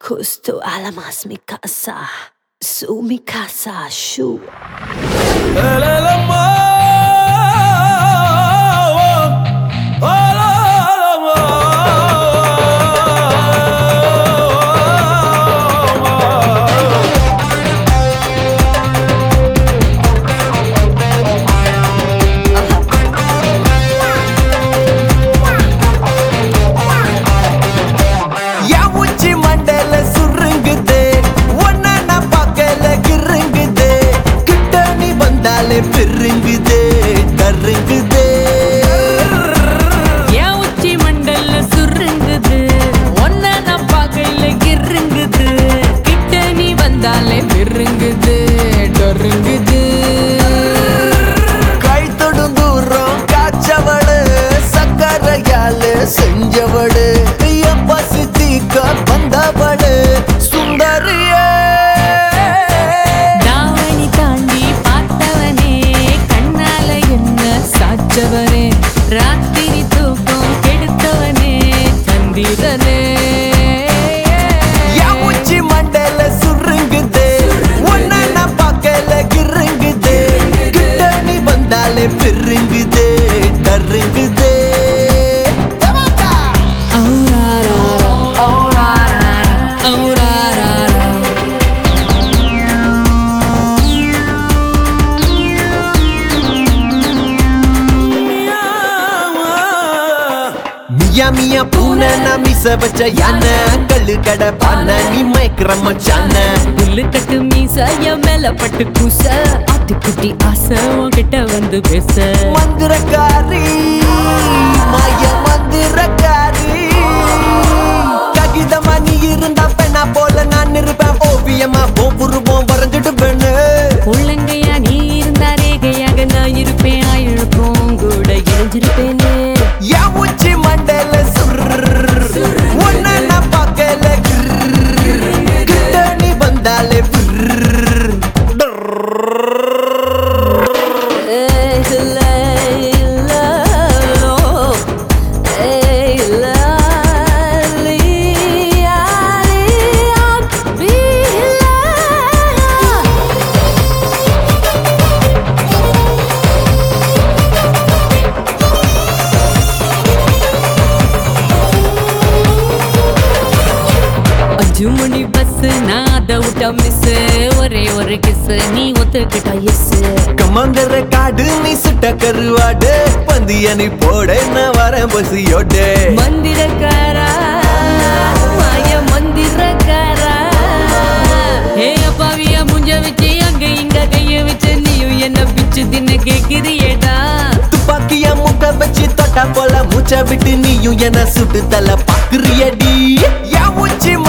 Justo alamas mi casa, su mi casa, shu. பெருங்குதே கருங்குதே என் உச்சி மண்டல சுருங்குது ஒன்ன நான் பார்க்கையில கிருங்குது கிட்ட நீ வந்தாலே பெருங்குது டொருங்குது கை தொடும் தூரம் காய்ச்சவடு சக்கரையால செஞ்சவடு பசி தீக்க வந்தவடு சுந்தரியே சாச்சவனே ராத்திரி தூக்கம் கெடுத்தவனே சந்திரனே என் உச்சி மண்டல சுருங்குதே ஒன்ன நான் பார்க்கல கிருங்குதே கிட்ட நீ வந்தாலே பெருங்குதே கருங்குதே மியா மியா பூனை நான் மீச வச்ச யானை கல்லு கடை பானை நீ மயக்கிற மச்சான புல்லு கட்டு மீச என் மேல பட்டு கூச ஆட்டுக்குட்டி ஆசை உன்கிட்ட வந்து பேச மந்திரக்காரி மாய மந்திரக்காரி ககிதமா நீ இருந்தா பெண்ணா போல நான் இருப்பேன் ஓவியமா போபுருவோம் வரைஞ்சிடுவேன்னு உள்ளங்கையா நீ இருந்தா ரேகையாக நான் இருப்பேன் ஆயிழுப்போம் கூட இணைஞ்சிருப்பேனே என் உச்சி மண்டல ஒன்ன நான் பார்க்கல கிட்ட நீ வந்தாலே ஜுமுனி பஸ் நான் அதை விட்டா மிஸ் ஒரே ஒரு கிஸ் நீ ஒத்துக்கிட்டா எஸ் கமங்கர காடு நீ சுட்ட கருவாடு பந்தியனை போட நான் வரேன் பசியோட மந்திரக்காரா மாய மந்திரக்காரா ஏ அப்பாவியா முஞ்ச வச்சு அங்க இங்க கைய வச்சு நீயும் என்ன பிச்சு தின்ன கேக்குறியேடா துப்பாக்கியா முட்டை வச்சு தொட்டா போல மூச்சை விட்டு நீயும் என்ன சுட்டு தலை பாக்குறியடி என் உச்சி